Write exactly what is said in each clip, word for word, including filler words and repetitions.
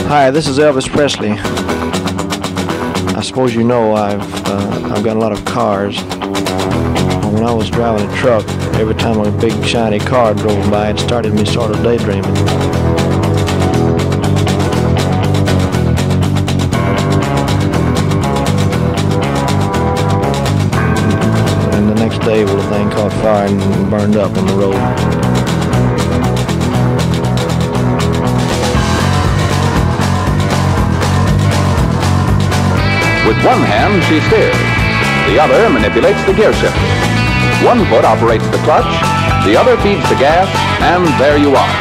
Hi, this is Elvis Presley. I suppose you know I've uh, I've got a lot of cars. When I was driving a truck, every time a big shiny car drove by, it started me sort of daydreaming. And the next day, well, the thing caught fire and burned up on the road. With one hand, she steers. The other manipulates the gear shifter. One foot operates the clutch, the other feeds the gas, and there you are.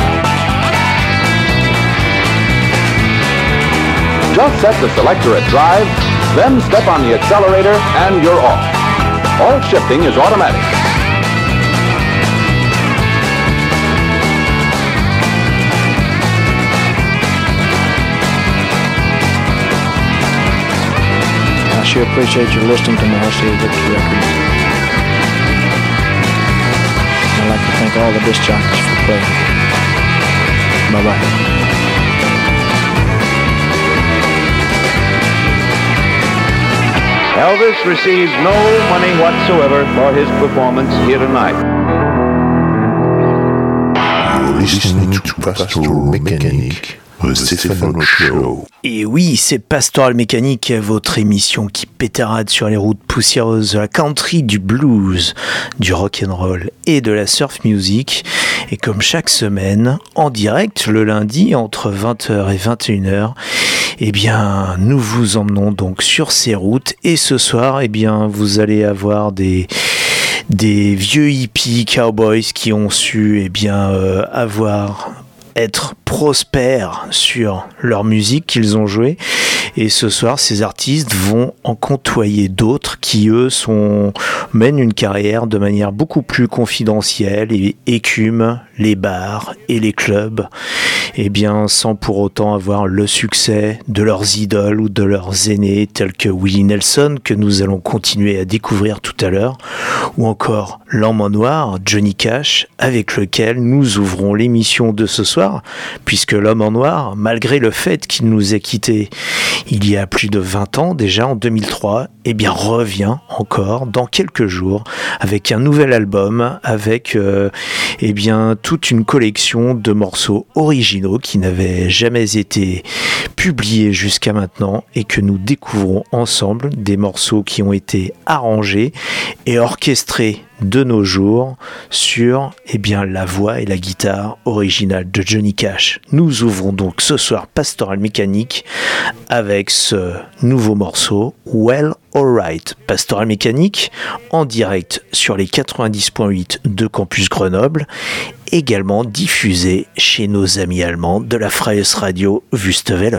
Just set the selector at drive, then step on the accelerator, and you're off. All shifting is automatic. I sure appreciate you listening to my R C A Victor records. I'd like to thank all the disc jockeys for playing. Bye-bye. Elvis receives no money whatsoever for his performance here tonight. You're listening to Pastoral Mécanique, the Stefano Show. Et oui, c'est Pastoral Mécanique, votre émission qui pétarade sur les routes poussiéreuses de la country, du blues, du rock'n'roll et de la surf music. Et comme chaque semaine, en direct le lundi entre vingt heures et vingt et une heures, eh bien, nous vous emmenons donc sur ces routes. Et ce soir, eh bien, vous allez avoir des... des vieux hippies cowboys qui ont su eh bien, euh, avoir... être prospères sur leur musique qu'ils ont jouée. Et ce soir, ces artistes vont en côtoyer d'autres qui, eux, sont, mènent une carrière de manière beaucoup plus confidentielle et écument les bars et les clubs, et bien, sans pour autant avoir le succès de leurs idoles ou de leurs aînés, tels que Willie Nelson, que nous allons continuer à découvrir tout à l'heure, ou encore l'homme en noir, Johnny Cash, avec lequel nous ouvrons l'émission de ce soir, puisque l'homme en noir, malgré le fait qu'il nous ait quittés il y a plus de vingt ans, déjà en deux mille trois, eh bien revient encore dans quelques jours avec un nouvel album, avec euh, eh bien toute une collection de morceaux originaux qui n'avaient jamais été publiés jusqu'à maintenant et que nous découvrons ensemble, des morceaux qui ont été arrangés et orchestrés de nos jours sur eh bien, la voix et la guitare originale de Johnny Cash. Nous ouvrons donc ce soir Pastoral Mécanique avec ce nouveau morceau Well Alright. Pastoral Mécanique en direct sur les quatre-vingt-dix point huit de Campus Grenoble, également diffusé chez nos amis allemands de la Freies Radio Wüstewelle.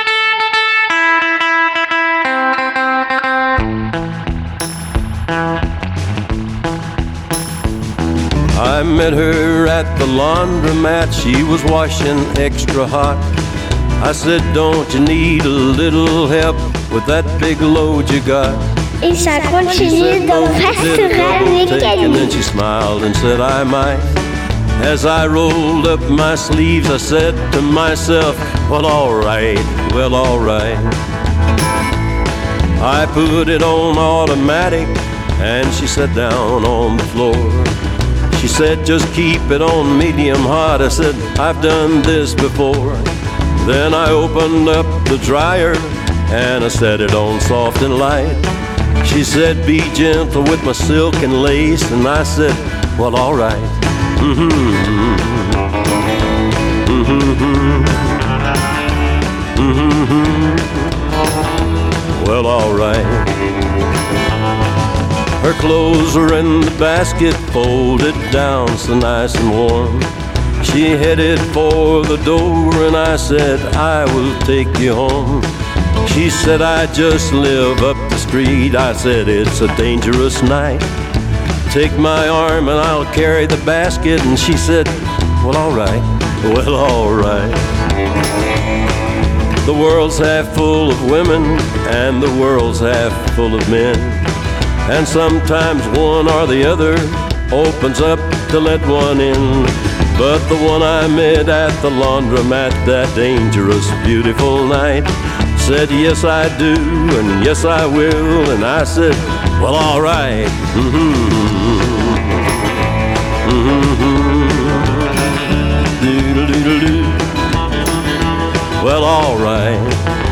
I met her at the laundromat, she was washing extra hot. I said, don't you need a little help with that big load you got? Et ça continue dans Pastoral Mécanique. And then she smiled and said, I might. As I rolled up my sleeves, I said to myself, well, all right, well, all right. I put it on automatic, and she sat down on the floor. She said, just keep it on medium hot. I said, I've done this before. Then I opened up the dryer, and I set it on soft and light. She said, be gentle with my silk and lace. And I said, well, all right. Mm-hmm. Mm-hmm. Mm-hmm. Well, all right. Her clothes were in the basket, folded down so nice and warm. She headed for the door, and I said, I will take you home. She said, I just live up the street. I said, it's a dangerous night. Take my arm and I'll carry the basket. And she said, well, all right, well, all right. The world's half full of women, and the world's half full of men. And sometimes one or the other opens up to let one in. but the one I met at the laundromat that dangerous, beautiful night said, yes, I do, and yes, I will. And I said, well, all right. Mm-hmm. Mm-hmm. Doodle-doodle-doo. Well, all right.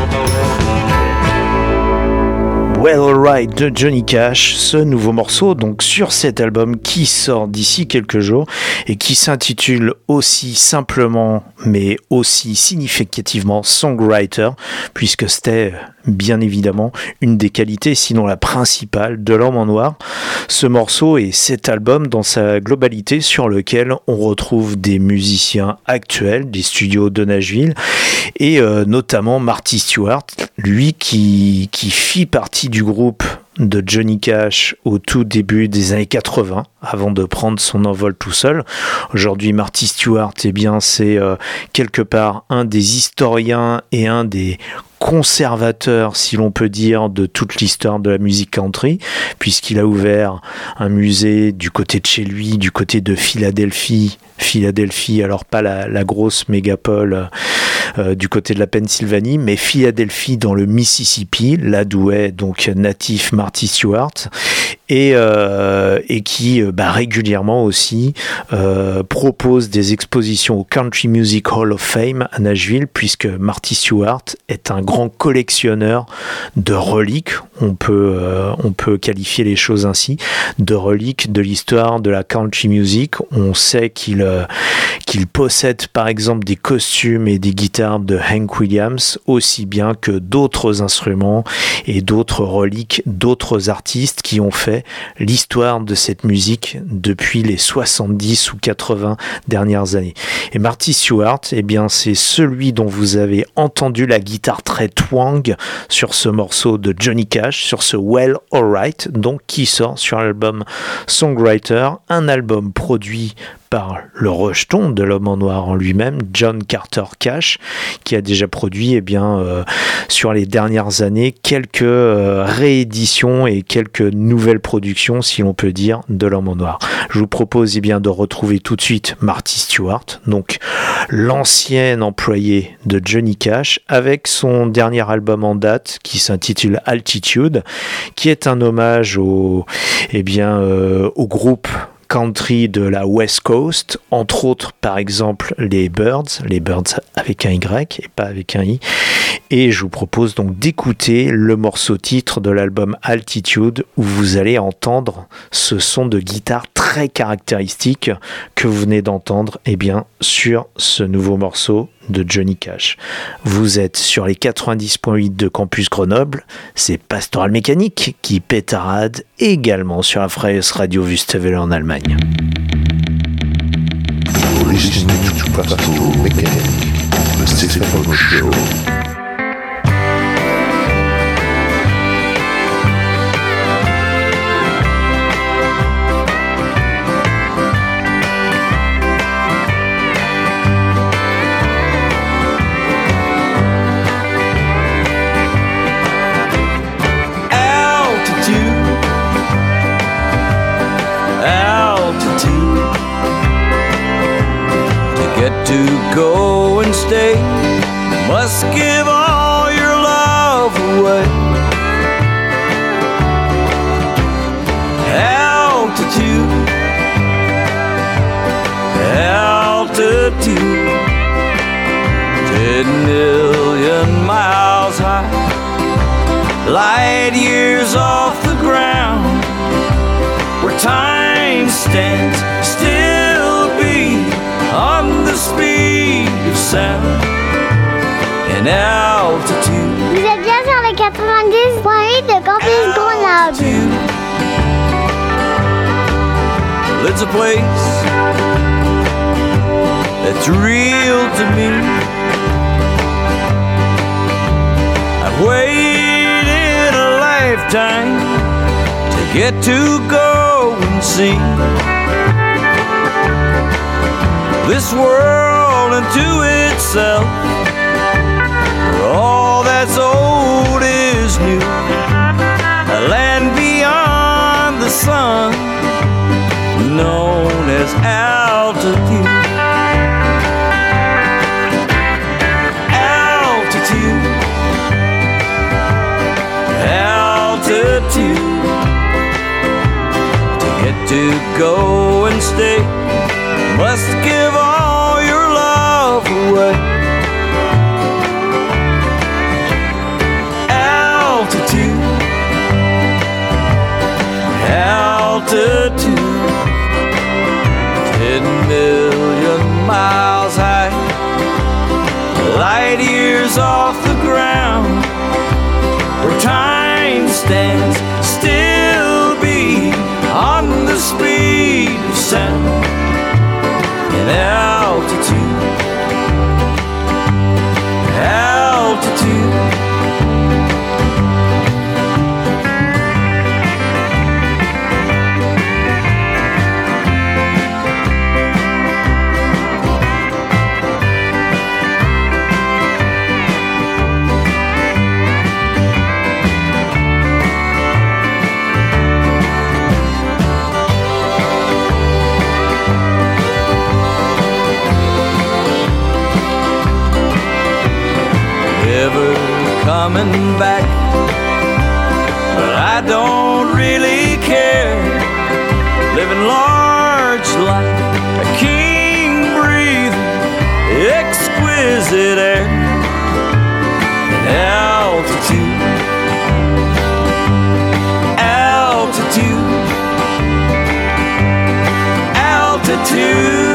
Well Alright de Johnny Cash, ce nouveau morceau donc sur cet album qui sort d'ici quelques jours et qui s'intitule aussi simplement mais aussi significativement Songwriter, puisque c'était bien évidemment une des qualités, sinon la principale, de L'Homme en Noir. Ce morceau et cet album dans sa globalité sur lequel on retrouve des musiciens actuels des studios de Nashville et euh, notamment Marty Stuart, lui qui, qui fit partie du groupe de Johnny Cash au tout début des années quatre-vingts, avant de prendre son envol tout seul. Aujourd'hui, Marty Stuart, eh bien, c'est euh, quelque part un des historiens et un des conservateur, si l'on peut dire, de toute l'histoire de la musique country, puisqu'il a ouvert un musée du côté de chez lui, du côté de Philadelphie. Philadelphie, alors pas la, la grosse mégapole euh, du côté de la Pennsylvanie, mais Philadelphie dans le Mississippi, là d'où est donc natif Marty Stuart, et, euh, et qui bah, régulièrement aussi euh, propose des expositions au Country Music Hall of Fame à Nashville, puisque Marty Stuart est un grand collectionneur de reliques, on peut, euh, on peut qualifier les choses ainsi, de reliques de l'histoire de la country music. On sait qu'il, euh, qu'il possède par exemple des costumes et des guitares de Hank Williams, aussi bien que d'autres instruments et d'autres reliques d'autres artistes qui ont fait l'histoire de cette musique depuis les soixante-dix ou quatre-vingts dernières années. Et Marty Stuart, eh bien, c'est celui dont vous avez entendu la guitare très twang sur ce morceau de Johnny Cash, sur ce Well Alright, donc qui sort sur l'album Songwriter, un album produit par le rejeton de L'Homme en Noir en lui-même, John Carter Cash, qui a déjà produit eh bien, euh, sur les dernières années quelques euh, rééditions et quelques nouvelles productions, si l'on peut dire, de L'Homme en Noir. Je vous propose eh bien, de retrouver tout de suite Marty Stuart, donc l'ancien employé de Johnny Cash, avec son dernier album en date qui s'intitule Altitude, qui est un hommage au, eh bien, euh, au groupe country de la West Coast, entre autres par exemple les Byrds, les Byrds avec un Y et pas avec un I, et je vous propose donc d'écouter le morceau titre de l'album Altitude, où vous allez entendre ce son de guitare très caractéristique que vous venez d'entendre eh bien, sur ce nouveau morceau de Johnny Cash. Vous êtes sur les quatre-vingt-dix point huit de Campus Grenoble, c'est Pastoral Mécanique qui pétarade également sur la Freies Radio Wüstewelle en Allemagne. Listening to Pastoral Mécanique, the Stefano Show. To go and stay, must give all your love away. Altitude, altitude, ten million miles high, light years off the ground, where time stands still beat on the speed of sound and altitude. Vous êtes bien sur les quatre-vingt-dix point huit de Campus Grenoble. It's a place that's real to me. I've waited a lifetime to get to go and see this world unto itself, where all that's old is new, a land beyond the sun, known as altitude. to go and stay. Must give all your love away. Altitude, altitude, ten million miles high, light years off the ground, where time stands still, be on the speed of sound. In altitude, altitude, coming back, but I don't really care. Living large like a king, breathing exquisite air. And altitude, altitude, altitude.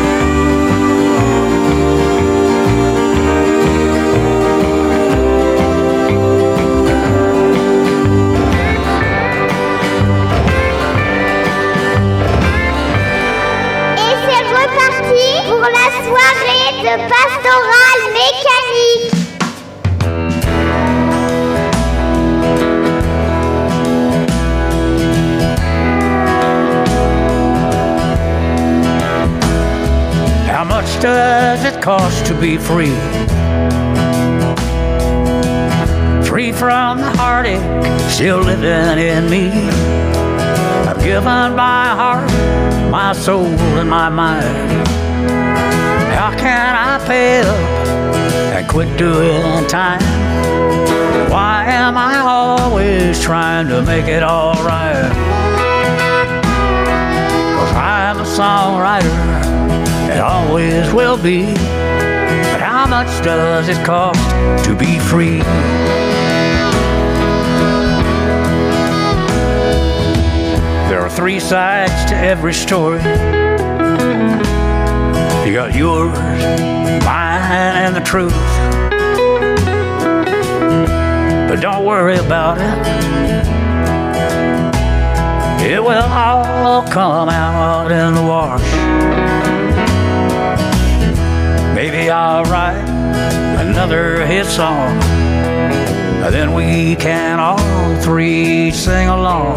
Pour la soirée de Pastoral Mécanique. How much does it cost to be free? Free from the heartache still living in me. I've given my heart, my soul, and my mind. How can I pay up and quit doing time? Why am I always trying to make it all right? 'Cause I'm a songwriter and always will be. But how much does it cost to be free? There are three sides to every story. You got yours, mine, and the truth. But don't worry about it. It will all come out in the wash. Maybe I'll write another hit song, and then we can all three sing along.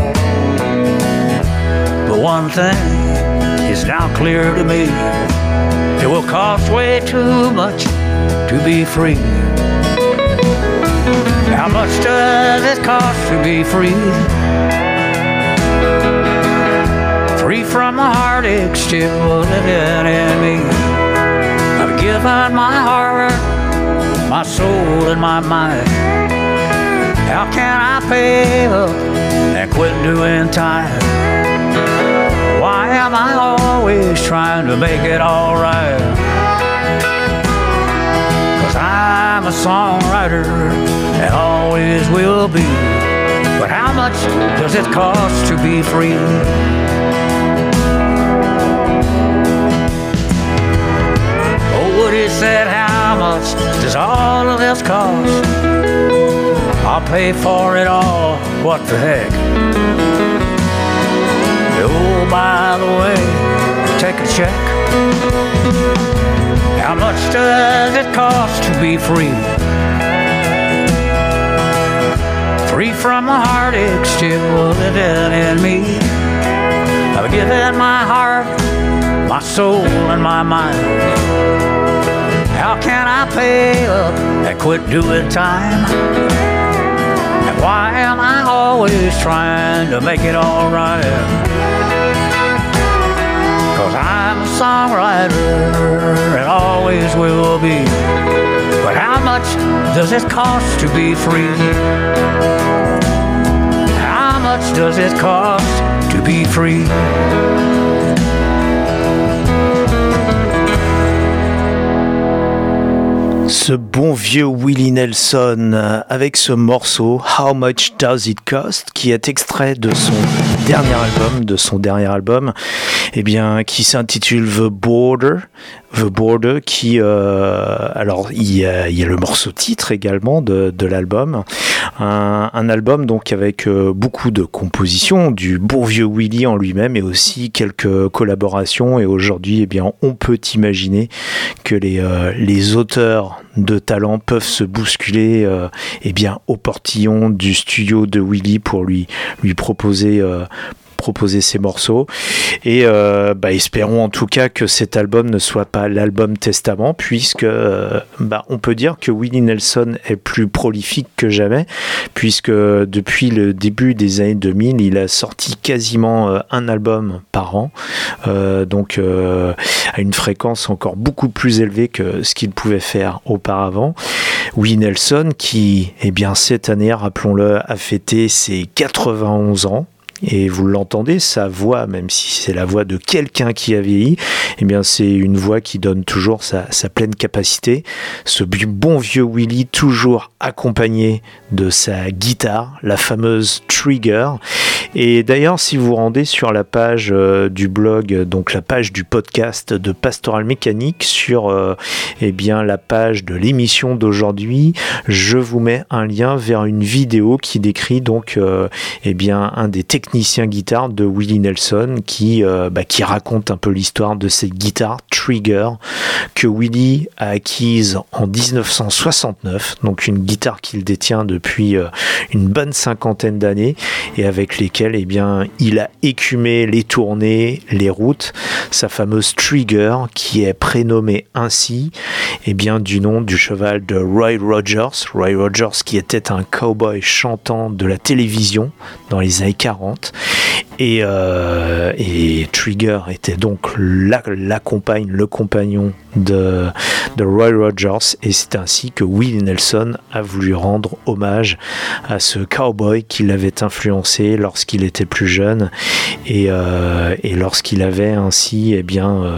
But one thing is now clear to me. It will cost way too much to be free. How much does it cost to be free? Free from the heartache still living in me. I've given my heart, my soul, and my mind. How can I pay up and quit doing time? Why am I always trying to make it all right? 'Cause I'm a songwriter and always will be. But how much does it cost to be free? Oh, Woody said, how much does all of this cost? I'll pay for it all, what the heck? Oh, by the way, take a check. How much does it cost to be free? Free from the heartache still living in me. I've given my heart, my soul, and my mind. How can I pay up and quit doing time? And why am I always trying to make it all right? 'Cause I'm a songwriter and always will be. But how much does it cost to be free? How much does it cost to be free? Ce bon vieux Willie Nelson avec ce morceau How Much Does It Cost, qui est extrait de son dernier album, de son dernier album, eh bien, qui s'intitule The Border. The Border, qui, euh, alors, il y, a, il y a le morceau titre également de, de l'album. Un, un album donc avec euh, beaucoup de compositions du bon vieux Willie en lui-même et aussi quelques collaborations. Et aujourd'hui, eh bien, on peut imaginer que les, euh, les auteurs de talent peuvent se bousculer euh, eh bien, au portillon du studio de Willie pour lui, lui proposer euh, proposer ces morceaux et euh, bah, espérons en tout cas que cet album ne soit pas l'album testament, puisque euh, bah, on peut dire que Willie Nelson est plus prolifique que jamais, puisque depuis le début des années deux mille il a sorti quasiment euh, un album par an, euh, donc euh, à une fréquence encore beaucoup plus élevée que ce qu'il pouvait faire auparavant. Willie Nelson qui, eh bien, cette année, rappelons-le, a fêté ses quatre-vingt-onze ans. Et vous l'entendez, sa voix, même si c'est la voix de quelqu'un qui a vieilli, eh bien c'est une voix qui donne toujours sa, sa pleine capacité. Ce bon vieux Willie, toujours accompagné de sa guitare, la fameuse Trigger. Et d'ailleurs, si vous vous rendez sur la page euh, du blog, donc la page du podcast de Pastoral Mécanique, sur euh, eh bien, la page de l'émission d'aujourd'hui, je vous mets un lien vers une vidéo qui décrit donc euh, eh bien, un des techniciens guitare de Willie Nelson qui, euh, bah, qui raconte un peu l'histoire de cette guitare Trigger que Willie a acquise en dix-neuf cent soixante-neuf, donc une guitare qu'il détient depuis euh, une bonne cinquantaine d'années et avec lesquelles eh bien, il a écumé les tournées, les routes, sa fameuse Trigger qui est prénommée ainsi eh bien, du nom du cheval de Roy Rogers, Roy Rogers qui était un cowboy chantant de la télévision dans les années quarante. Et, euh, et Trigger était donc la, la compagne, le compagnon de, de Roy Rogers, et c'est ainsi que Willie Nelson a voulu rendre hommage à ce cowboy qui l'avait influencé lorsqu'il était plus jeune et, euh, et lorsqu'il avait ainsi eh bien euh,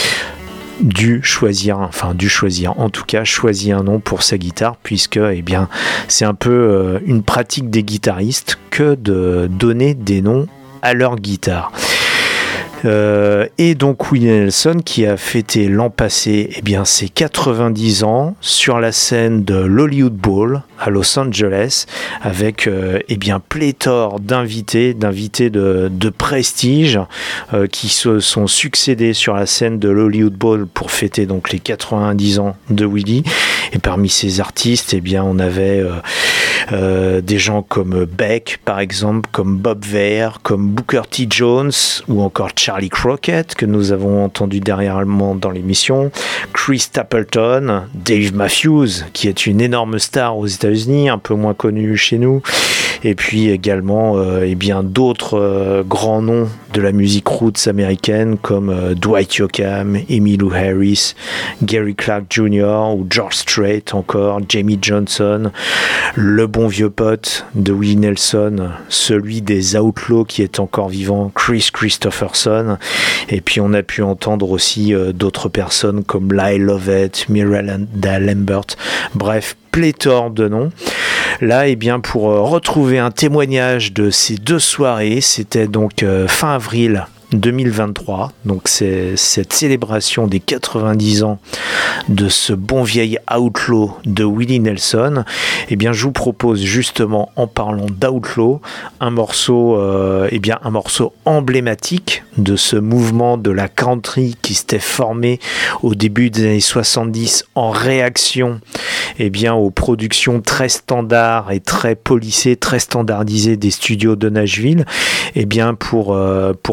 dû choisir, enfin dû choisir, en tout cas choisi un nom pour sa guitare, puisque eh bien c'est un peu euh, une pratique des guitaristes que de donner des noms à leur guitare. Euh, et donc Willie Nelson qui a fêté l'an passé eh bien, ses quatre-vingt-dix ans sur la scène de l'Hollywood Bowl à Los Angeles avec euh, eh bien, pléthore d'invités, d'invités de, de prestige euh, qui se sont succédés sur la scène de l'Hollywood Bowl pour fêter donc, les quatre-vingt-dix ans de Willie. Et parmi ces artistes, eh bien, on avait euh, euh, des gens comme Beck par exemple, comme Bob Weir, comme Booker T. Jones ou encore Charlie Crockett que nous avons entendu dernièrement dans l'émission, Chris Stapleton, Dave Matthews qui est une énorme star aux États-Unis, un peu moins connu chez nous, et puis également euh, eh bien, d'autres euh, grands noms de la musique roots américaine comme euh, Dwight Yoakam, Emmylou Harris, Gary Clark junior ou George Strait, encore Jamie Johnson, le bon vieux pote de Willie Nelson, celui des Outlaws qui est encore vivant, Chris Christopherson, et puis on a pu entendre aussi euh, d'autres personnes comme Lyle Lovett, Miranda Lambert, bref, pléthore de noms. Là, eh bien, pour euh, retrouver un témoignage de ces deux soirées, c'était donc euh, fin avril deux mille vingt-trois, donc c'est cette célébration des quatre-vingt-dix ans de ce bon vieil outlaw de Willie Nelson. Eh bien, je vous propose justement, en parlant d'outlaw, un morceau, euh, eh bien, un morceau emblématique de ce mouvement de la country qui s'était formé au début des années soixante-dix en réaction, eh bien, aux productions très standards et très policées, très standardisées des studios de Nashville. Eh bien, pour euh, pour prendre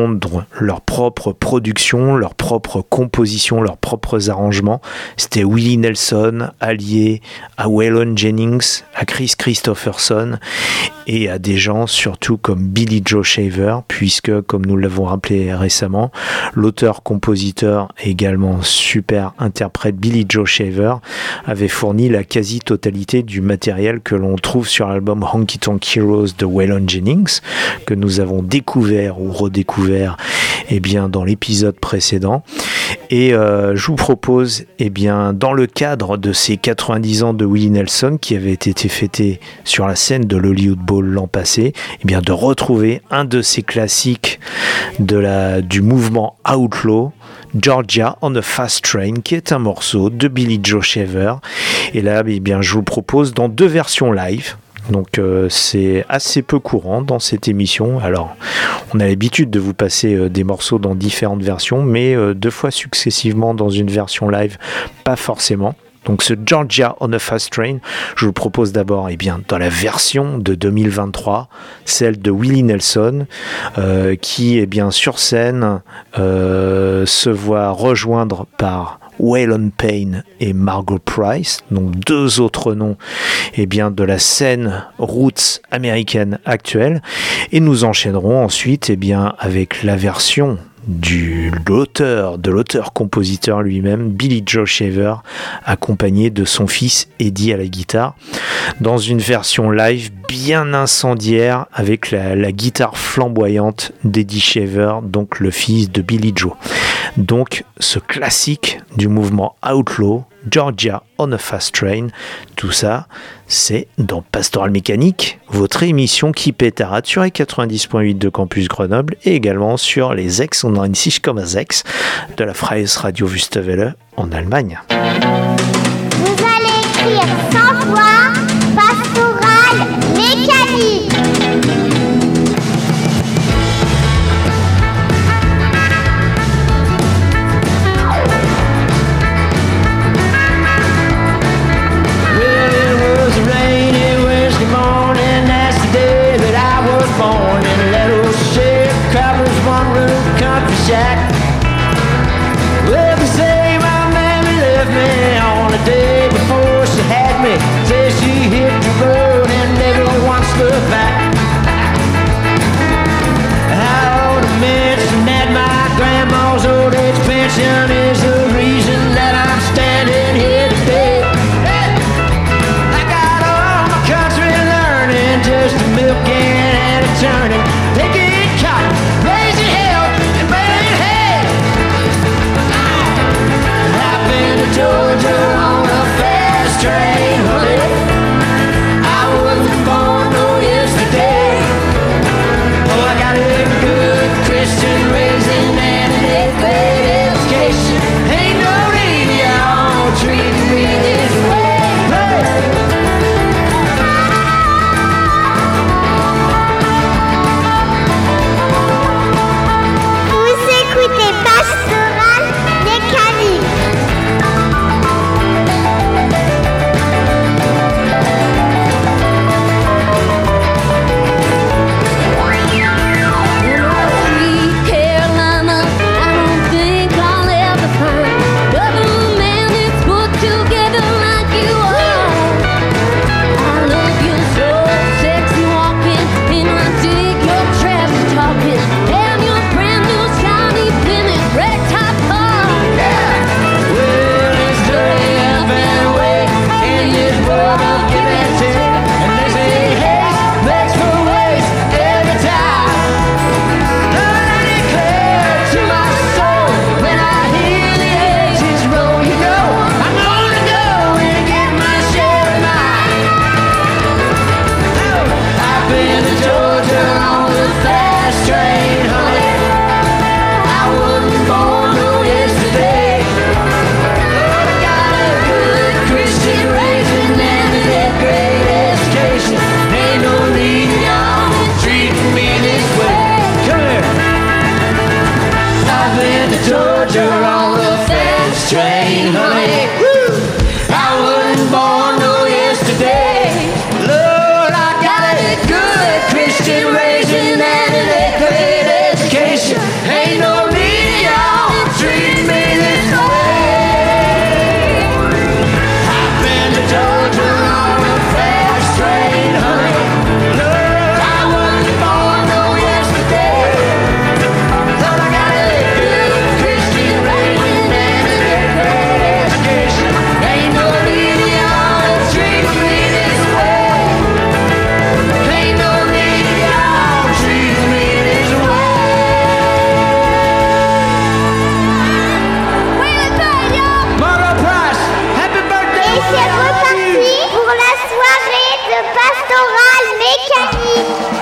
pondre leur propre production, leur propre composition, leurs propres arrangements. C'était Willie Nelson allié à Waylon Jennings, à Chris Christopherson et à des gens surtout comme Billy Joe Shaver, puisque comme nous l'avons rappelé récemment, l'auteur-compositeur et également super interprète Billy Joe Shaver avait fourni la quasi-totalité du matériel que l'on trouve sur l'album Honky Tonk Heroes de Waylon Jennings, que nous avons découvert ou redécouvert eh bien, dans l'épisode précédent. Et euh, je vous propose, eh bien, dans le cadre de ces quatre-vingt-dix ans de Willie Nelson qui avaient été fêtés sur la scène de l'Hollywood Bowl l'an passé, eh bien, de retrouver un de ces classiques de la, du mouvement Outlaw, Georgia on a Fast Train, qui est un morceau de Billy Joe Shaver. Et là, eh bien, je vous le propose dans deux versions live. Donc euh, c'est assez peu courant dans cette émission. Alors on a l'habitude de vous passer euh, des morceaux dans différentes versions, mais euh, deux fois successivement dans une version live, pas forcément. Donc ce Georgia on a Fast Train, je vous propose d'abord eh bien, dans la version de deux mille vingt-trois, celle de Willie Nelson, euh, qui eh bien, sur scène euh, se voit rejoindre par Waylon Payne et Margo Price, donc deux autres noms eh bien, de la scène roots américaine actuelle. Et nous enchaînerons ensuite eh bien, avec la version du l'auteur, de l'auteur-compositeur lui-même, Billy Joe Shaver, accompagné de son fils Eddie à la guitare, dans une version live bien incendiaire avec la, la guitare flamboyante d'Eddie Shaver, donc le fils de Billy Joe. Donc ce classique du mouvement Outlaw, Georgia on a Fast Train, tout ça, c'est dans Pastoral Mécanique, votre émission qui pétarade sur les quatre-vingt-dix point huit de Campus Grenoble et également sur les sechs und neunzig Komma sechs de la Freies Radio Wüstewelle en Allemagne. Vous allez écrire sans voix Pastoral Mécanique. Shack. Well, they say my mammy left me Pastoral Mécanique.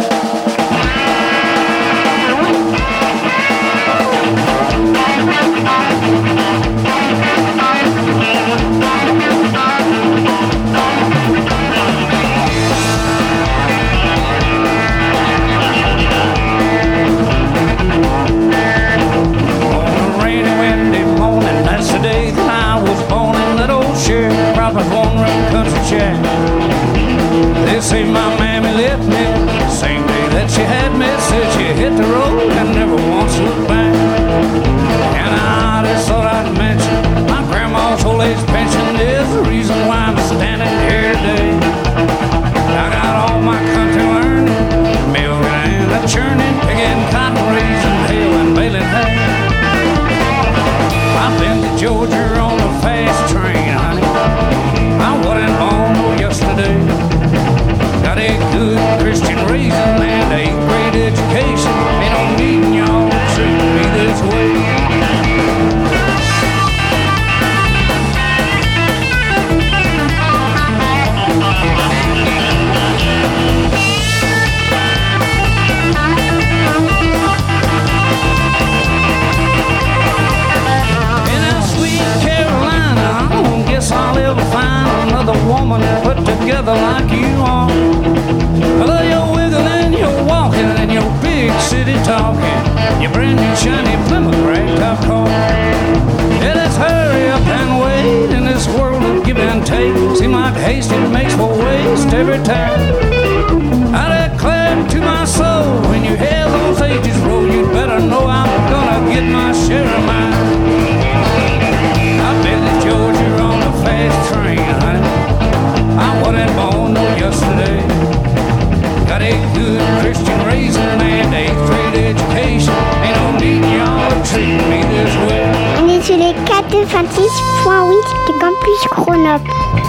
They say my mammy left me the same day that she had me. Said she hit the road and never once looked back. And I just thought I'd mention my grandma's old age pension is the reason why I'm standing here today. I got all my country learning, milking and a churning, picking cotton, raising hail and baling hay. I've been to Georgia on the fast train, honey. I wasn't born yesterday. Got a good Christian raising and eighth grade education. Ain't no needin' y'all to treat me this way. In that sweet Carolina, I don't guess I'll ever find another woman put together like you are. I love your wiggling, your walking, and your big city talking. Your brand new shiny Plymouth ragtop car. Yeah, let's hurry up and wait in this world of give and take. Seem like haste, it makes for waste every time. I declare to my soul, when you hear those ages roll, you'd better know I'm gonna get my share of mine. I've been to Georgia on a fast train, honey. I wasn't born no yesterday. Got a good Christian raising and eighth grade education. Ain't no need y'all to treat me this way. On est sur les quatre-vingt-six point huit de Campus Grenoble.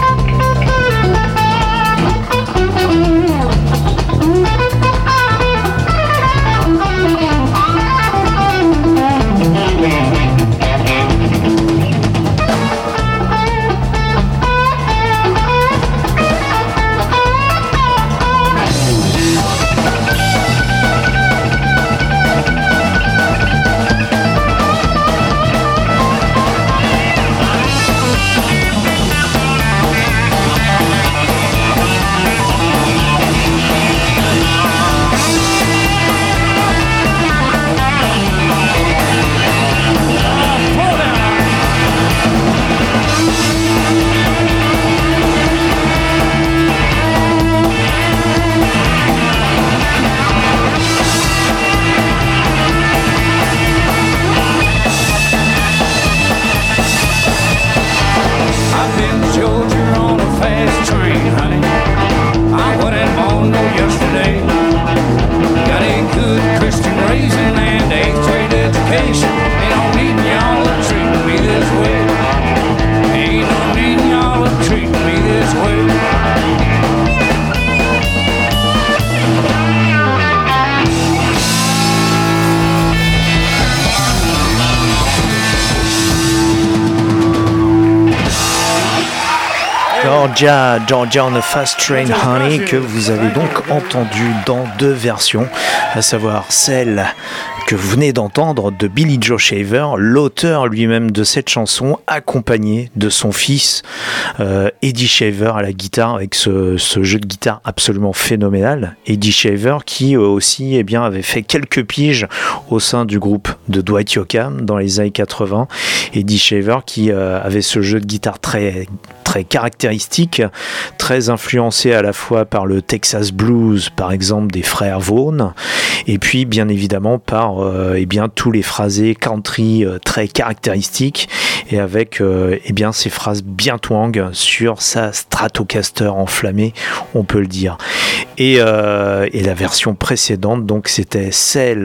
Georgia, Georgia on a Fast Train Honey, que vous avez donc entendu dans deux versions, à savoir celle que vous venez d'entendre de Billy Joe Shaver, l'auteur lui-même de cette chanson, accompagné de son fils euh, Eddie Shaver à la guitare, avec ce, ce jeu de guitare absolument phénoménal. Eddie Shaver qui euh, aussi eh bien, avait fait quelques piges au sein du groupe de Dwight Yoakam dans les années quatre-vingts. Eddie Shaver qui euh, avait ce jeu de guitare très très caractéristique, très influencé à la fois par le Texas Blues, par exemple, des frères Vaughan, et puis bien évidemment par euh, eh bien, tous les phrasés country euh, très caractéristiques, et avec euh, eh bien, ces phrases bien twang sur sa Stratocaster enflammée, on peut le dire. Et, euh, et la version précédente, donc c'était celle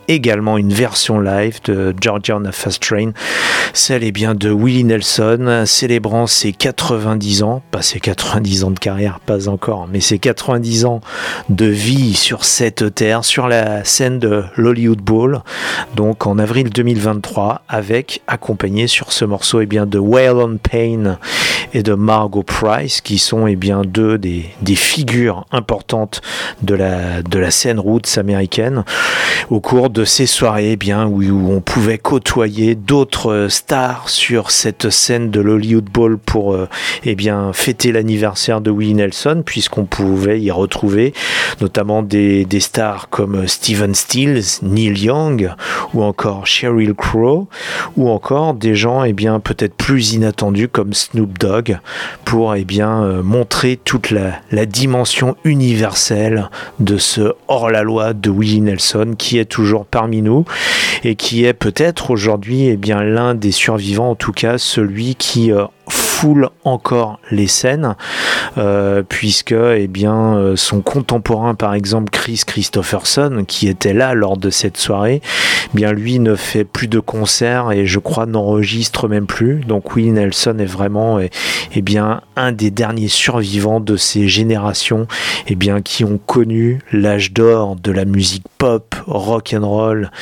également une version live de Georgia on a Fast Train, celle est bien de Willie Nelson, célébrant ses quatre-vingt-dix ans, pas ses quatre-vingt-dix ans de carrière, pas encore, mais ses quatre-vingt-dix ans de vie sur cette terre, sur la scène de l'Hollywood Bowl, donc en avril deux mille vingt-trois, avec, accompagné sur ce morceau, eh bien, de Waylon Payne et de Margo Price, qui sont eh bien, deux des, des figures importantes de la, de la scène roots américaine, au cours de ces soirées eh bien, où, où on pouvait côtoyer d'autres stars sur cette scène de l'Hollywood Bowl pour euh, eh bien, fêter l'anniversaire de Willie Nelson, puisqu'on pouvait y retrouver notamment des, des stars comme Stephen Stills, Neil Young, ou encore Sheryl Crow, ou encore des gens eh bien, peut-être plus inattendus comme Snoop Dogg, pour eh bien, euh, montrer toute la, la dimension universelle de ce hors-la-loi de Willie Nelson, qui est toujours parmi nous et qui est peut-être aujourd'hui eh bien, l'un des survivants, en tout cas celui qui euh, foule encore les scènes, euh, puisque eh bien, euh, son contemporain, par exemple Chris Christopherson, qui était là lors de cette soirée, eh bien, lui ne fait plus de concerts et je crois n'enregistre même plus. Donc Willie Nelson est vraiment eh, eh bien, un des derniers survivants de ces générations eh bien, qui ont connu l'âge d'or de la musique pop, rock and roll,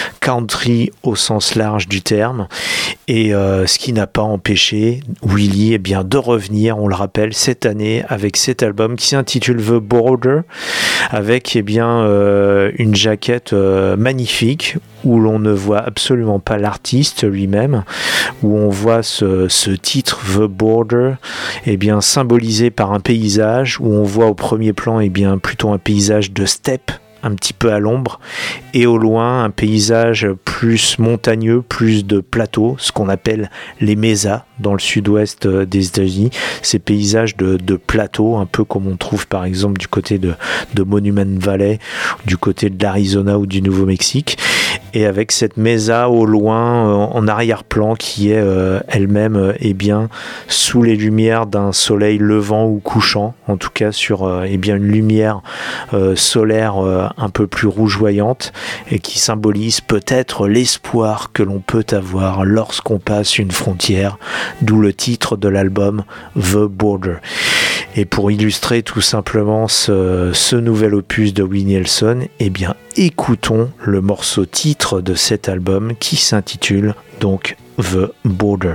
country au sens large du terme, et euh, ce qui n'a pas empêché Willie eh bien, de revenir, on le rappelle, cette année avec cet album qui s'intitule The Border, avec eh bien, euh, une jaquette euh, magnifique où l'on ne voit absolument pas l'artiste lui-même, où on voit ce, ce titre The Border eh bien, symbolisé par un paysage, où on voit au premier plan eh bien, plutôt un paysage de steppe, un petit peu à l'ombre, et au loin un paysage plus montagneux, plus de plateaux, ce qu'on appelle les mesas dans le sud-ouest des États-Unis, ces paysages de, de plateaux, un peu comme on trouve par exemple du côté de, de Monument Valley, du côté de l'Arizona ou du Nouveau-Mexique, et avec cette mesa au loin en arrière-plan qui est euh, elle-même euh, eh bien, sous les lumières d'un soleil levant ou couchant, en tout cas sur euh, eh bien, une lumière euh, solaire euh, un peu plus rougeoyante, et qui symbolise peut-être l'espoir que l'on peut avoir lorsqu'on passe une frontière, d'où le titre de l'album The Border. Et pour illustrer tout simplement ce, ce nouvel opus de Willie Nelson, eh bien écoutons le morceau titre de cet album qui s'intitule donc The Border.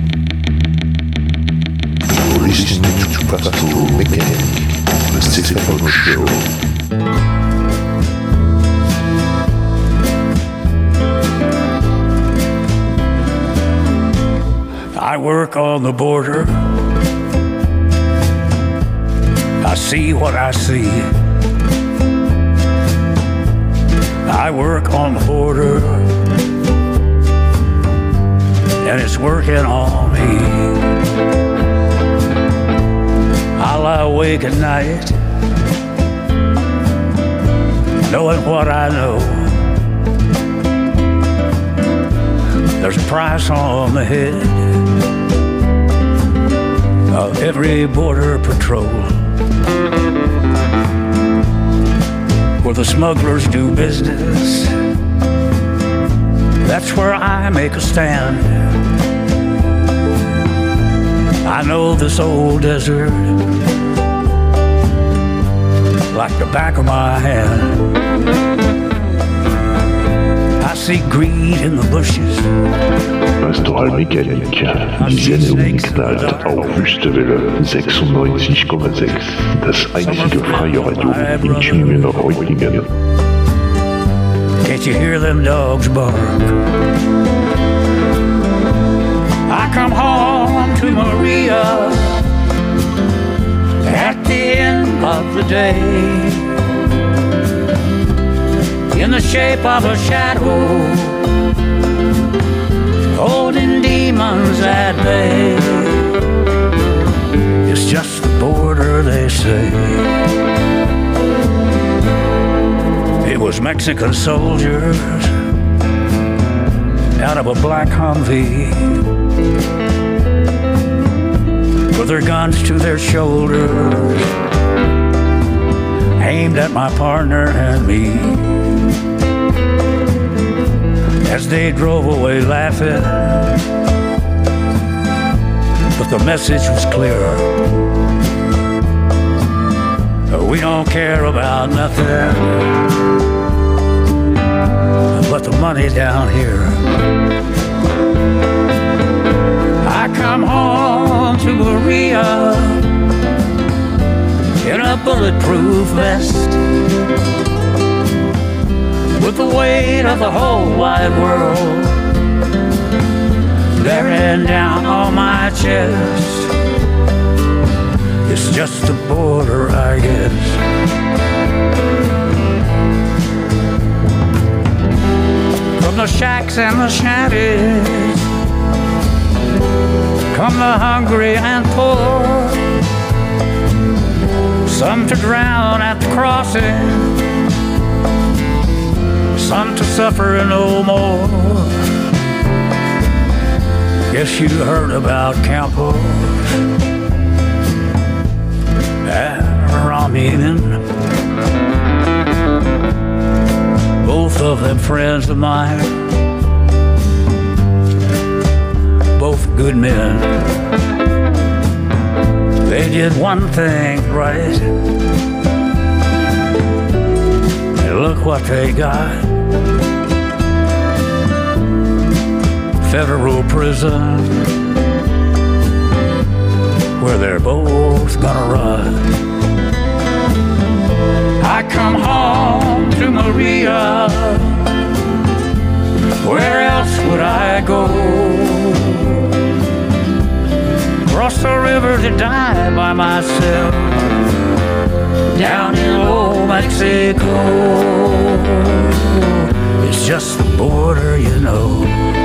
Listening to Pastoral Mechanic, the Stephen Show. I work on the border. I see what I see. I work on the border, and it's working on me. I lie awake at night, knowing what I know. There's a price on the head of every border patrol, where the smugglers do business. That's where I make a stand. I know this old desert like the back of my hand. I see greed in the bushes. Pastoral Mechanic, Lisiane Umgestalt auf Wüstewelle sechsundneunzig Komma sechs, das einzige freie Radio in Tübingen und Reutlingen. Can't you hear them dogs bark? I come home to Maria at the end of the day, in the shape of a shadow, holding demons at bay. It's just the border, they say. It was Mexican soldiers out of a black Humvee, with their guns to their shoulders, aimed at my partner and me. as they drove away laughing. But the message was clear. We don't care about nothing but the money down here. I come home to Maria in a bulletproof vest, with the weight of the whole wide world bearing down on my chest. It's just the border, I guess. From the shacks and the shanties come the hungry and poor, some to drown at the crossing, some to suffer no more. Guess you heard about Campos and Ramin, both of them friends of mine, both good men. They did one thing right, and look what they got. Federal prison, where they're both gonna rot. I come home to Maria, where else would I go? Cross the river to die by myself, down in old Mexico. It's just the border, you know.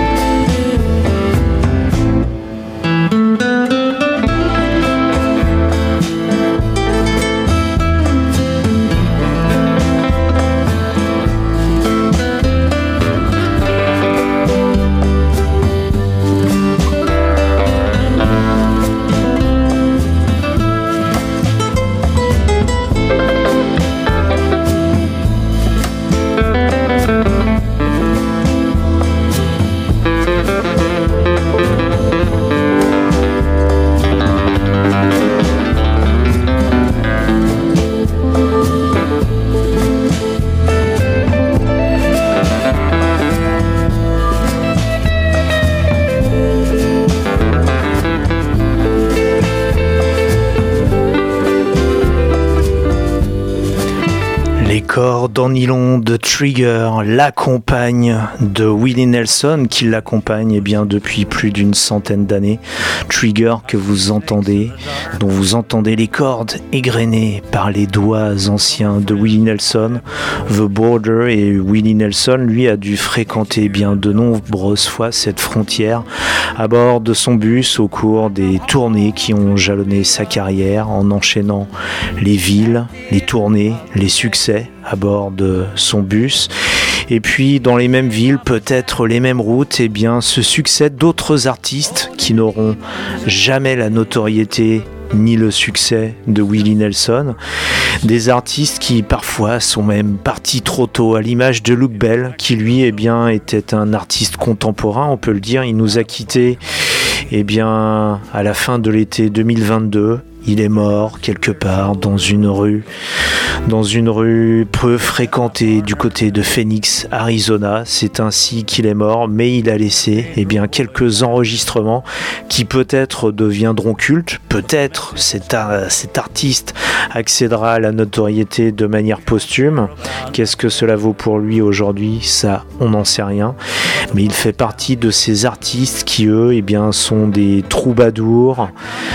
Corde en nylon de Trigger, la compagne de Willie Nelson, qui l'accompagne eh bien depuis plus d'une centaine d'années. Trigger que vous entendez, dont vous entendez les cordes égrenées par les doigts anciens de Willie Nelson. The Border, et Willie Nelson, lui, a dû fréquenter eh bien de nombreuses fois cette frontière à bord de son bus au cours des tournées qui ont jalonné sa carrière, en enchaînant les villes, les tournées, les succès à bord de son bus. Et puis dans les mêmes villes, peut-être les mêmes routes, eh bien se succèdent d'autres artistes qui n'auront jamais la notoriété ni le succès de Willie Nelson. Des artistes qui parfois sont même partis trop tôt, à l'image de Luke Bell, qui lui eh bien, était un artiste contemporain, on peut le dire. Il nous a quittés eh bien, à la fin de l'été deux mille vingt-deux. Il est mort quelque part dans une rue, dans une rue peu fréquentée du côté de Phoenix, Arizona. C'est ainsi qu'il est mort, mais il a laissé eh bien, quelques enregistrements qui peut-être deviendront cultes. Peut-être cet, ar- cet artiste accédera à la notoriété de manière posthume. Qu'est-ce que cela vaut pour lui aujourd'hui ? Ça, on n'en sait rien. Mais il fait partie de ces artistes qui, eux, eh bien, sont des troubadours,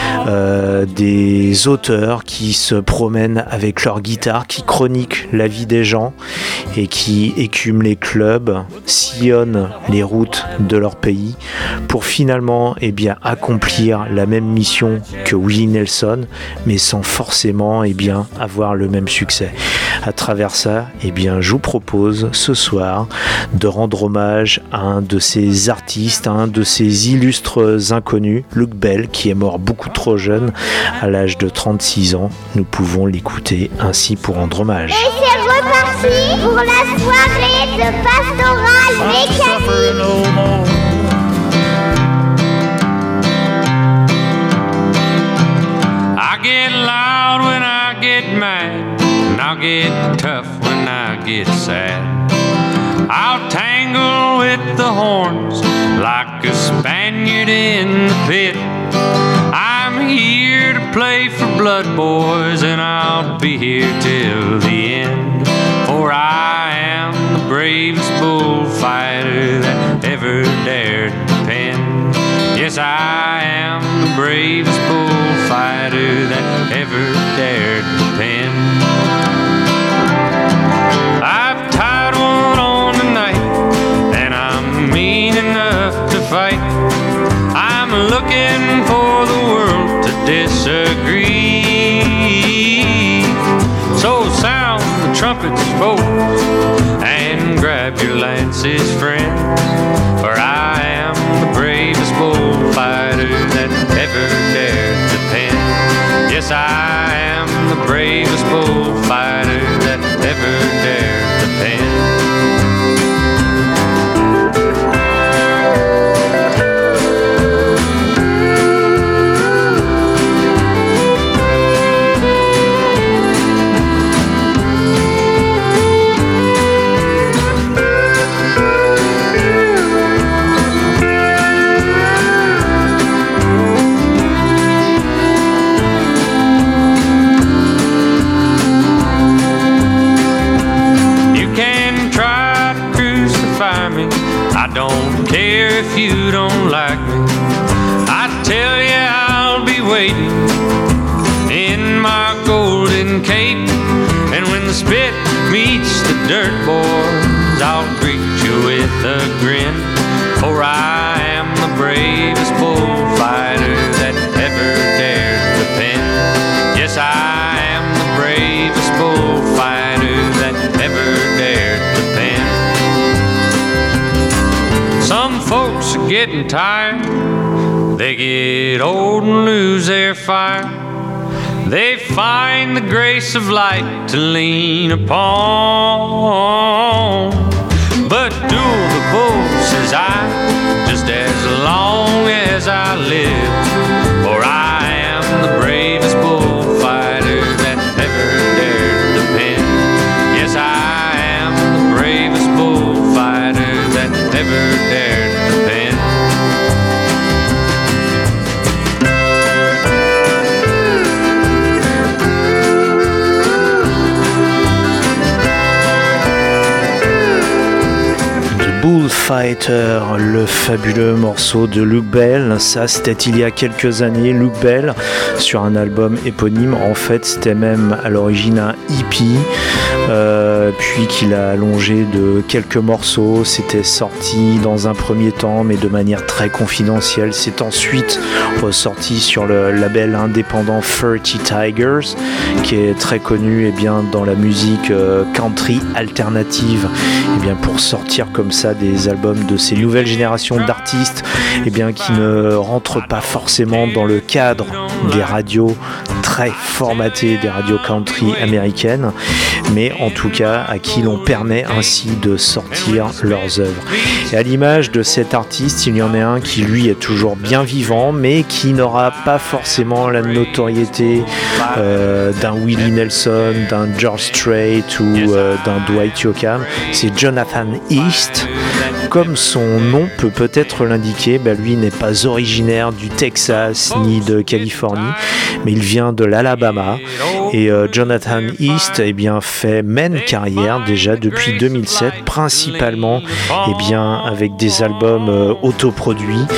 euh, des Des auteurs qui se promènent avec leur guitare, qui chroniquent la vie des gens et qui écument les clubs, sillonnent les routes de leur pays pour finalement eh bien, accomplir la même mission que Willie Nelson, mais sans forcément eh bien, avoir le même succès. À travers ça, eh bien, je vous propose ce soir de rendre hommage à un de ces artistes, à un de ces illustres inconnus, Luke Bell, qui est mort beaucoup trop jeune, à l'âge de trente-six ans. Nous pouvons l'écouter ainsi pour rendre hommage. Et c'est reparti pour la soirée de Pastoral Mécanique. I get loud when I get mad, and I'll get tough when I get sad. I'll tangle with the horns like a Spaniard in the pit. I'm here to play for Blood Boys, and I'll be here till the end. For I am the bravest bullfighter that ever dared to pen. Yes, I am the bravest bullfighter that ever dared to pen. I've tied one on tonight, and I'm mean enough to fight. I'm looking for the world to disagree. So sound the trumpets, folks, and grab your lances, friends, for I am the bravest bullfighter that ever dared to pen. Yes, I am the bravest bullfighter that ever dared to pen. I don't care if you don't like me. I tell you I'll be waiting in my golden cape. And when the spit meets the dirt, boys, I'll greet you with a grin. For I am the bravest bullfighter that ever dared to pen. Yes, I am the bravest bullfighter that ever dared to pen. Some folks are getting tired, they get old and lose their fire. They find the grace of light to lean upon. But duel the bull, says I, just as long as I live. For I am the bravest bullfighter that ever dared to pen. Yes, I am the bravest bullfighter that ever dared to pen. Bullfighter, le fabuleux morceau de Luke Bell. Ça, c'était il y a quelques années. Luke Bell sur un album éponyme. En fait, c'était même à l'origine un hippie, euh, puis qu'il a allongé de quelques morceaux. C'était sorti dans un premier temps, mais de manière très confidentielle. C'est ensuite ressorti sur le label indépendant thirty Tigers, qui est très connu eh bien, dans la musique euh, country alternative. Eh bien, pour sortir comme ça des albums de ces nouvelles générations d'artistes eh bien, qui ne rentrent pas forcément dans le cadre des radios très formatées, des radios country américaines, mais en tout cas à qui l'on permet ainsi de sortir leurs œuvres. Et à l'image de cet artiste, il y en a un qui lui est toujours bien vivant, mais qui n'aura pas forcément la notoriété euh, d'un Willie Nelson, d'un George Strait ou euh, d'un Dwight Yoakam. C'est Jonathan East. Comme son nom peut peut-être l'indiquer, bah lui n'est pas originaire du Texas ni de Californie, mais il vient de l'Alabama. Et euh, Jonathan East eh bien, fait mène carrière déjà depuis deux mille sept, principalement eh bien, avec des albums euh, autoproduits.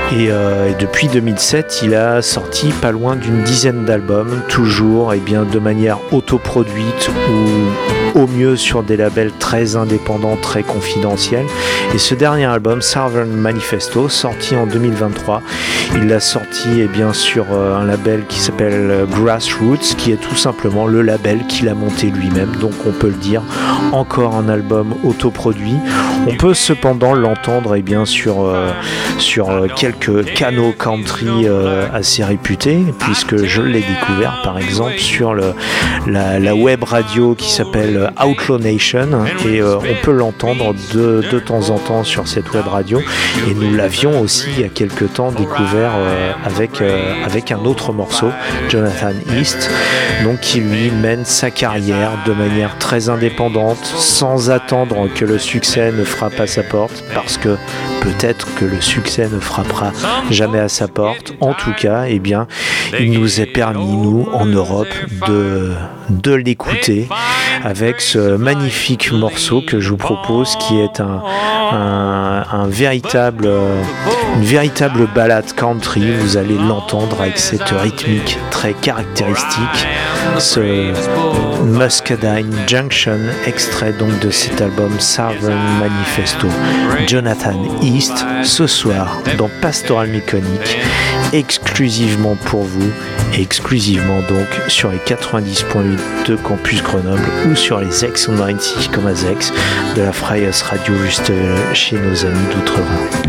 Et, euh, et depuis deux mille sept, il a sorti pas loin d'une dizaine d'albums, toujours et bien de manière autoproduite ou au mieux sur des labels très indépendants, très confidentiels. Et ce dernier album, Southern Manifesto, sorti en deux mille vingt-trois, il l'a sorti et bien sur euh, un label qui s'appelle Grassroots, qui est tout simplement le label qu'il a monté lui-même. Donc on peut le dire, encore un album autoproduit. On peut cependant l'entendre et bien sur, euh, sur euh, quelques canaux country euh, assez réputés, puisque je l'ai découvert par exemple sur le, la, la web radio qui s'appelle Outlaw Nation, et euh, on peut l'entendre de, de temps en temps sur cette web radio, et nous l'avions aussi il y a quelques temps découvert euh, avec, euh, avec un autre morceau, Jonathan East, donc qui lui mène sa carrière de manière très indépendante, sans attendre que le succès ne frappe à sa porte, parce que peut-être que le succès ne frappera jamais à sa porte. En tout cas, eh bien, il nous est permis, nous, en Europe, de, de l'écouter avec ce magnifique morceau que je vous propose, qui est un, un, un véritable, une véritable ballade country. Vous allez l'entendre avec cette rythmique très caractéristique, ce Muscadine Junction, extrait donc de cet album Southern Manifesto. Jonathan East, ce soir dans Pastoral Mécanique, exclusivement pour vous, et exclusivement donc sur les quatre-vingt-dix point huit de Campus Grenoble ou sur les X quatre-vingt-six virgule six de la Freies Radio, juste chez nos amis d'Outre-Rhin.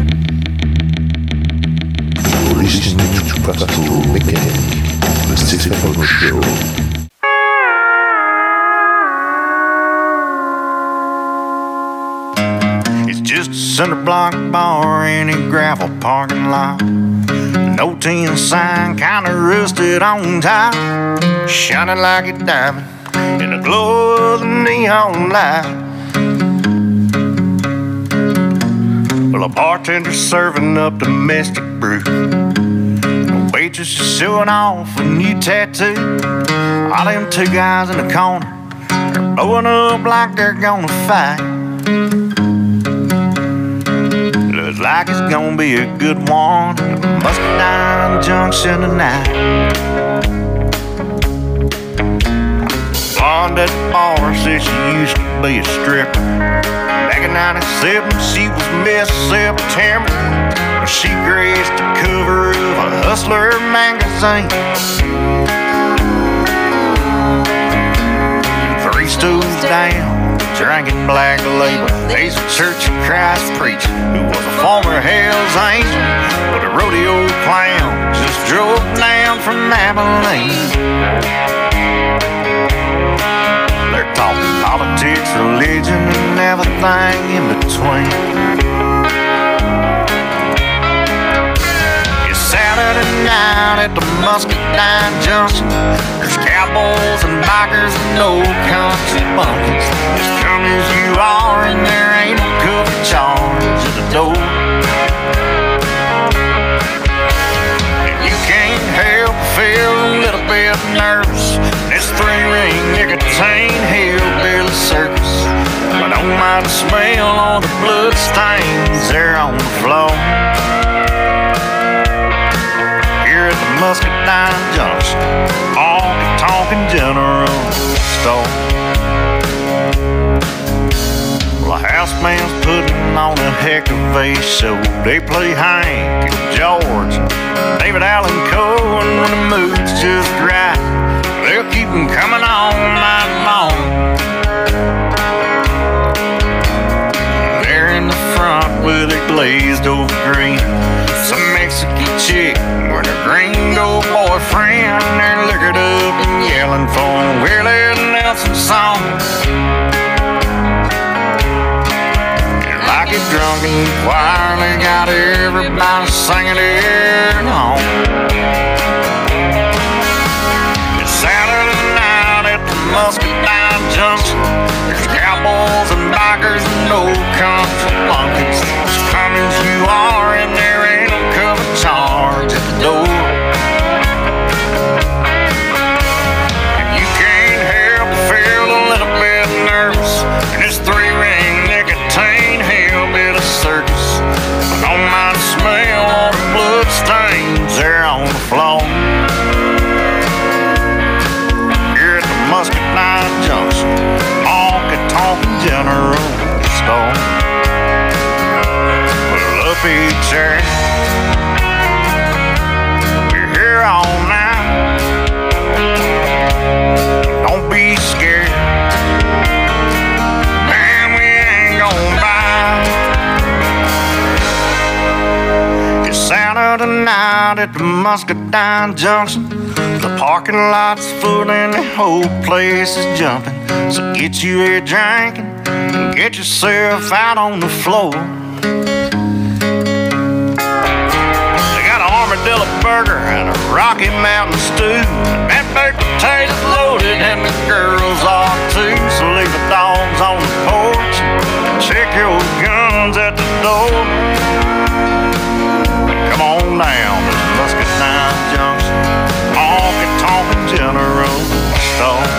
Listening to Pastoral Mécanique, the Stéphane Show. Just a cinder block bar in a gravel parking lot. No tin sign, kinda rusted on top, shining like a diamond in the glow of the neon light. Well, a bartender serving up domestic brew, a waitress is showing off a new tattoo. All them two guys in the corner are blowing up like they're gonna fight. Looks like it's gonna be a good one at Muscadine Junction tonight. Blonde at the bar said she used to be a stripper. Back in ninety-seven, she was Miss September. She graced the cover of a Hustler magazine. Three stools down, drinking Black Label. He's a Church of Christ preacher who was a former Hell's Angel, but a rodeo clown just drove down from Abilene. They're talking politics, religion, and everything in between. It's Saturday night at the Muscadine Junction. There's cowboys and bikers and no country bumpkins. As come as you are, and there ain't no cover charge at the door. And you can't help but feel a little bit nervous. This three-ring nicotine hillbilly circus. But don't mind the smell of the blood stains there on the floor. Here at the Muscadine Junction, honky-tonkin' General Store. Well, the house band's putting on a heck of a show. They play Hank and George and David Allen Coe, and when the mood's just right, they'll keep them coming all night long. They're in the front with their glazed over green, some Mexican chick with her gringo boyfriend. They're liquored up and yelling for a Willie Nelson song. They're like a drunken choir, they got everybody singing it along. It's Saturday night at the Muscadine Junction. There's cowboys and bikers and no country bumpkins. As come as you are, and there ain't no cover charge at the door. And you can't help but feel a little bit nervous in this three-ring nicotine hillbilly circus. But don't mind the smell of the blood chair. We're here all night. Don't be scared. Man, we ain't gonna buy. It's Saturday night at the Muscadine Junction. The parking lot's full and the whole place is jumping. So get you a drink and get yourself out on the floor. They got an armadillo burger and a Rocky Mountain stew. That baked potatoes loaded and the girls are too. So leave the dogs on the porch and check your guns at the door. Come on down to Muscadine Junction, honky-tonkin' General Store.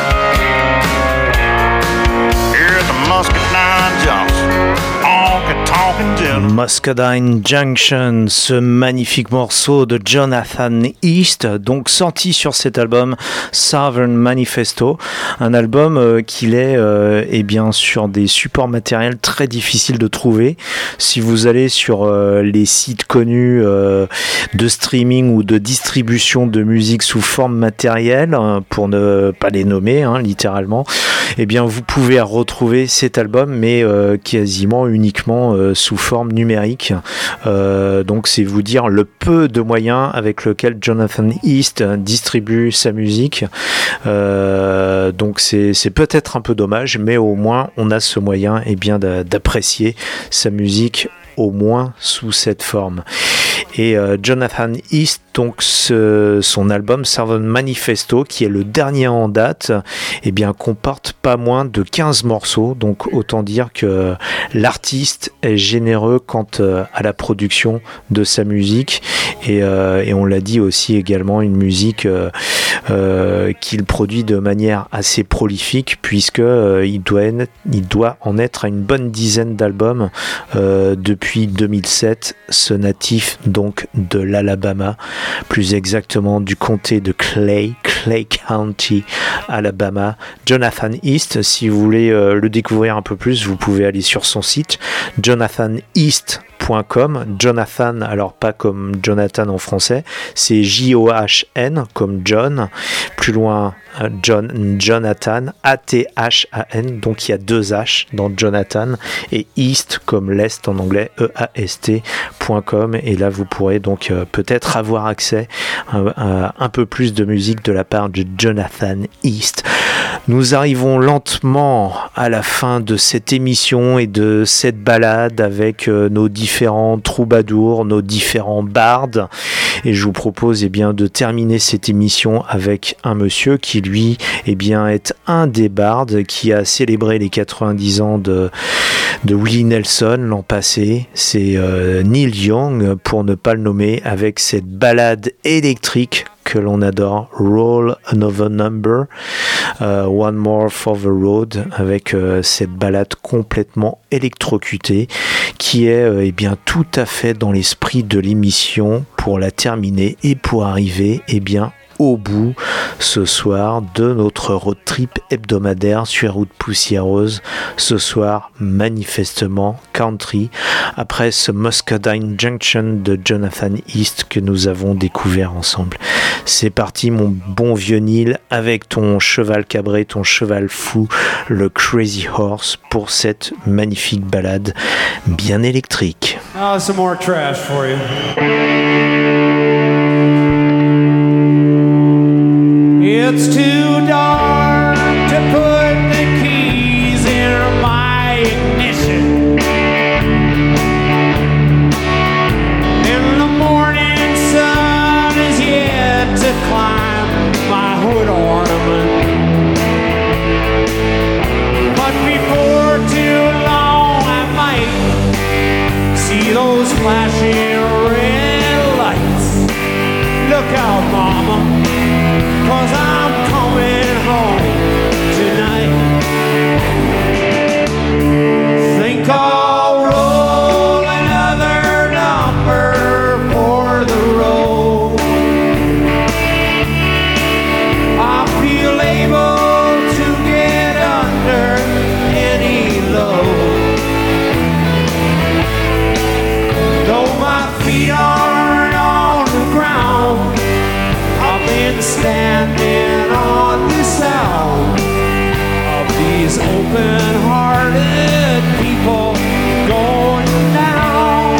Here at the Muscadine Junction, honky-tonkin' General. Muscadine Junction, ce magnifique morceau de Jonathan East, donc sorti sur cet album Southern Manifesto, un album euh, qu'il est euh, eh bien, sur des supports matériels très difficiles de trouver. Si vous allez sur euh, les sites connus euh, de streaming ou de distribution de musique sous forme matérielle, hein, pour ne pas les nommer, hein, littéralement, eh bien, vous pouvez retrouver cet album, mais euh, quasiment uniquement euh, sous forme numérique. Euh, donc c'est vous dire le peu de moyens avec lequel Jonathan East distribue sa musique. Euh, donc c'est, c'est peut-être un peu dommage, mais au moins on a ce moyen eh bien, d'apprécier sa musique au moins sous cette forme. Et euh, Jonathan East, donc ce, son album Southern Manifesto, qui est le dernier en date, eh bien, comporte pas moins de quinze morceaux, donc autant dire que l'artiste est généreux quant à la production de sa musique, et, euh, et on l'a dit aussi également, une musique euh, euh, qu'il produit de manière assez prolifique, puisque euh, il, doit, il doit en être à une bonne dizaine d'albums euh, depuis deux mille sept, ce natif donc de l'Alabama, plus exactement du comté de Clay, Clay County, Alabama. Jonathan East, si vous voulez euh, le découvrir un peu plus, vous pouvez aller sur son site jonathan east point com. Jonathan, alors pas comme Jonathan en français, c'est J O H N comme John, plus loin John, Jonathan, A T H A N, donc il y a deux H dans Jonathan, et East comme l'Est en anglais, E A S T point com, et là vous pourrez donc euh, peut-être avoir accès à, à un peu plus de musique de la part de Jonathan East. Nous arrivons lentement à la fin de cette émission et de cette balade avec euh, nos différents troubadours, nos différents bardes, et je vous propose eh bien, de terminer cette émission avec un monsieur qui lui eh bien, est un des bardes qui a célébré les quatre-vingt-dix ans de, de Willie Nelson l'an passé. C'est euh, Neil Young, pour ne pas le nommer, avec cette balade électrique que l'on adore, Roll Another Number, uh, One More for the Road, avec euh, cette balade complètement électrocutée qui est euh, eh bien, tout à fait dans l'esprit de l'émission pour la terminer et pour arriver eh bien, au bout ce soir de notre road trip hebdomadaire sur les routes poussiéreuses. Ce soir, manifestement country, après ce Muscadine Junction de Jonathan East que nous avons découvert ensemble. C'est parti mon bon vieux Neil, avec ton cheval cabré, ton cheval fou, le Crazy Horse, pour cette magnifique balade bien électrique. Oh, some more trash for you. It's too dark to put the keys in my ignition. And the morning sun is yet to climb my hood ornament. But before too long I might see those flashing red lights. Look out, mama, 'cause I'm coming. open-hearted people going down.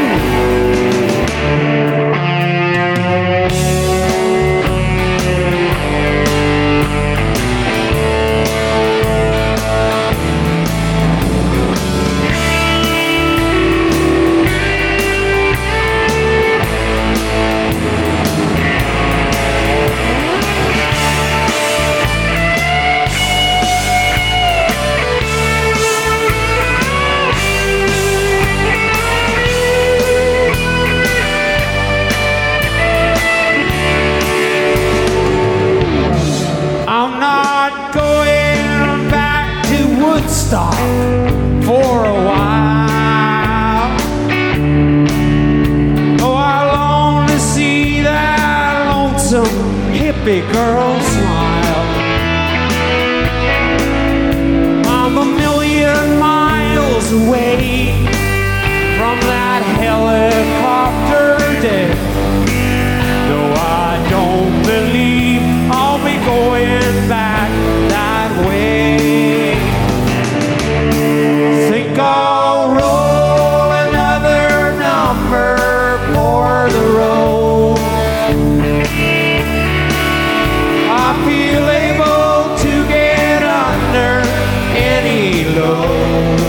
Stop for a while. Oh, I long to see that lonesome hippie girl smile. I'm a million miles away from that helicopter deck. Though I don't believe I'll be going back that way. Think I'll roll another number for the road. I feel able to get under any load.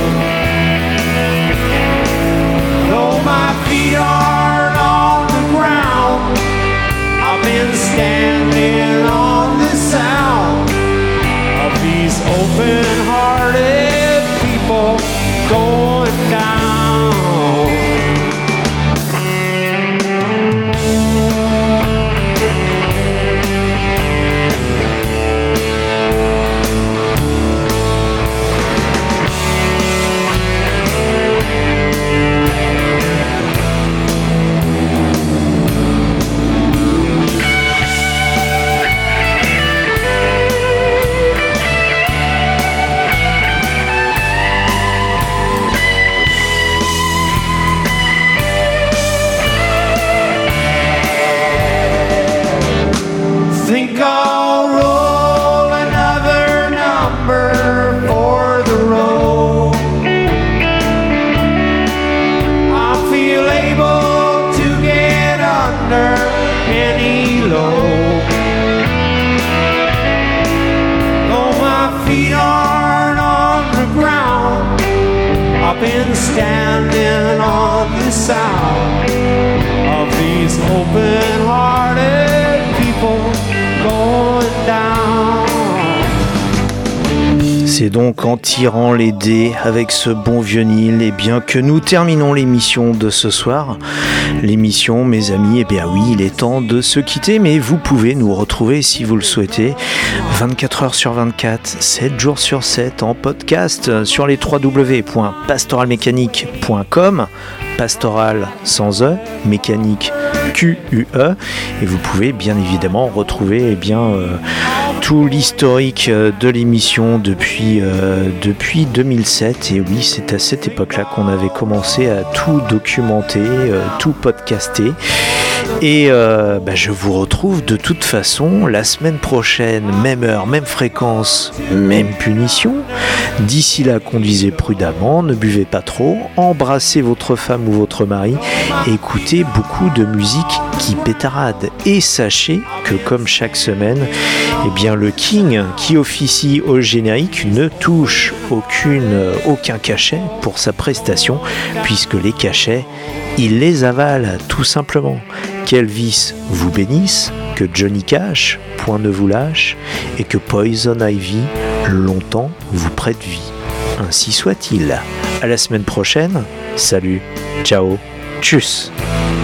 Though my feet aren't on the ground, I've been standing on the sound of these open-hearted people going down. Think I'll roll another number for the road. I feel able to get under any load. Though my feet aren't on the ground, I've been standing on the sound of these open-hearted people going down. C'est donc en tirant les dés avec ce bon vieux Neil, et bien que nous terminons l'émission de ce soir. L'émission, mes amis, eh bien oui, il est temps de se quitter, mais vous pouvez nous retrouver si vous le souhaitez, vingt-quatre heures sur vingt-quatre, sept jours sur sept, en podcast sur les w w w point pastoral mécanique point com, pastoral sans E, mécanique Q U E, et vous pouvez bien évidemment retrouver eh bien, euh, tout l'historique de l'émission depuis, euh, depuis deux mille sept, et oui, c'est à cette époque-là qu'on avait commencé à tout documenter, euh, tout podcaster. Et euh, bah, je vous retrouve de toute façon la semaine prochaine, même heure, même fréquence, même punition. D'ici là, conduisez prudemment, ne buvez pas trop, embrassez votre femme ou votre mari, écoutez beaucoup de musique qui pétarade. Et sachez que comme chaque semaine, eh bien, le King qui officie au générique ne touche aucune, aucun cachet pour sa prestation, puisque les cachets, il les avale tout simplement. Qu'Elvis vous bénisse, que Johnny Cash, point ne vous lâche, et que Poison Ivy, longtemps vous prête vie. Ainsi soit-il. À la semaine prochaine. Salut, ciao, tchuss.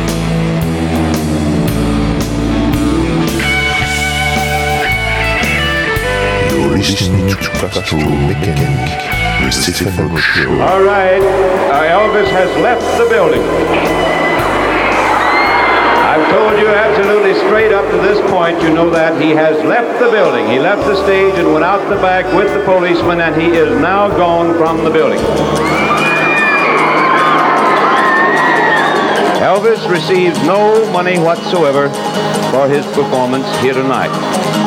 You're listening to Pastoral Mechanic, the Stephen Buck Show. All right, uh, Elvis has left the building. I've told you absolutely straight up to this point, you know that he has left the building. He left the stage and went out the back with the policeman, and he is now gone from the building. Elvis receives no money whatsoever for his performance here tonight.